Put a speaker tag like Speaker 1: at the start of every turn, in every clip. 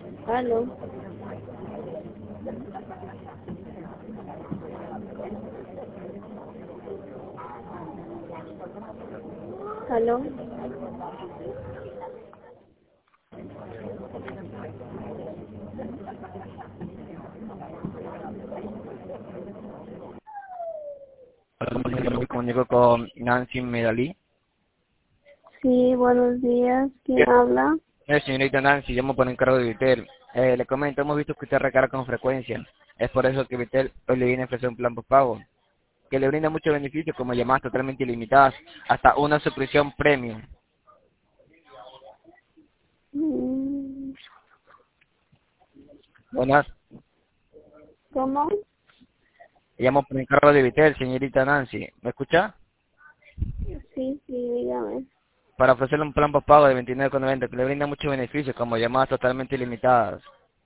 Speaker 1: Aló. Aló.
Speaker 2: Me comunico con Nancy Medalí.
Speaker 1: Sí, buenos días. ¿Quién habla?
Speaker 2: Señorita Nancy, llamo por encargo de Vitel. Le comento, hemos visto que usted recarga con frecuencia. Es por eso que Vitel hoy le viene a ofrecer un plan postpago que le brinda muchos beneficios como llamadas totalmente ilimitadas, hasta una suscripción premium.
Speaker 1: Mm,
Speaker 2: Buenas,
Speaker 1: ¿Cómo?
Speaker 2: llamo por encargo de Vitel, señorita Nancy. ¿Me escucha?
Speaker 1: Sí, dígame.
Speaker 2: Para ofrecerle un plan postpago de 29,90 que le brinda muchos beneficios como llamadas totalmente ilimitadas.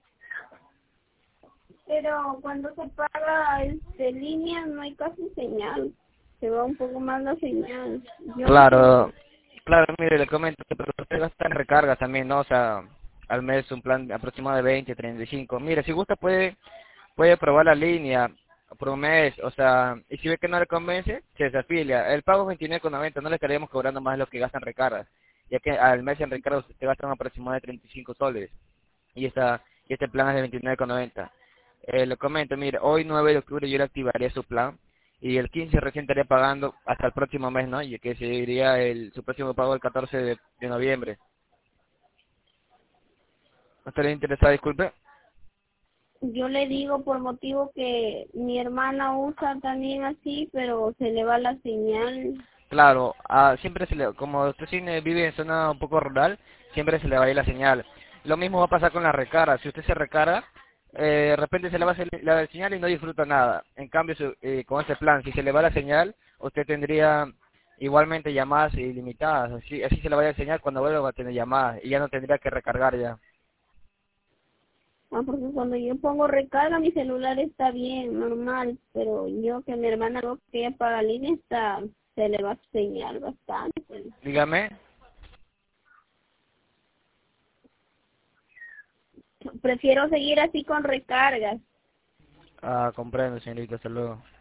Speaker 1: Pero cuando se paga línea no hay casi señal. Se va un poco más la señal. Yo no sé.
Speaker 2: Claro, claro, mire, le comento, pero usted gasta en recargas también, ¿no? O sea, al mes un plan aproximado de 20, 35. Mire, si gusta puede probar la línea por un mes, o sea, y si ve que no le convence, se desafilia. El pago es 29,90, no le estaríamos cobrando más de lo que gasta en recargas, ya que al mes en recargas usted gasta un aproximado de 35 soles, y este plan es de 29,90. Le comento, mire, hoy 9 de octubre yo le activaría su plan, y el 15 recién estaría pagando hasta el próximo mes, ¿no? Y que sería su próximo pago el 14 de noviembre. ¿No estaría interesado, disculpe?
Speaker 1: Yo le digo por motivo que mi hermana usa también así, pero se le va la señal.
Speaker 2: Claro, siempre como usted sí vive en zona un poco rural, siempre se le va a ir la señal. Lo mismo va a pasar con la recarga. Si usted se recarga, de repente se le va a hacer la señal y no disfruta nada. En cambio, con este plan, si se le va la señal, usted tendría igualmente llamadas ilimitadas. Así se le va a señal cuando vuelva va a tener llamadas y ya no tendría que recargar ya.
Speaker 1: Ah, porque cuando yo pongo recarga mi celular está bien, normal, pero yo que mi hermana lo que ella paga línea se le va a señal bastante.
Speaker 2: Dígame.
Speaker 1: Prefiero seguir así con recargas.
Speaker 2: Comprendo, señorita, hasta luego.